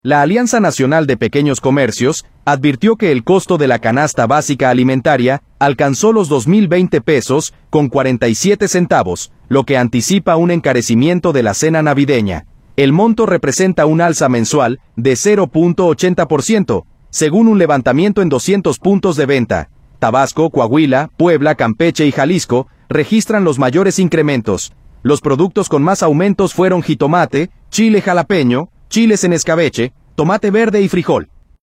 La Alianza Nacional de Pequeños Comercios advirtió que el costo de la canasta básica alimentaria alcanzó los 2.020 pesos con 47 centavos, lo que anticipa un encarecimiento de la cena navideña. El monto representa un alza mensual de 0.80%, según un levantamiento en 200 puntos de venta. Tabasco, Coahuila, Puebla, Campeche y Jalisco registran los mayores incrementos. Los productos con más aumentos fueron jitomate, chile jalapeño, chiles en escabeche, tomate verde y frijol.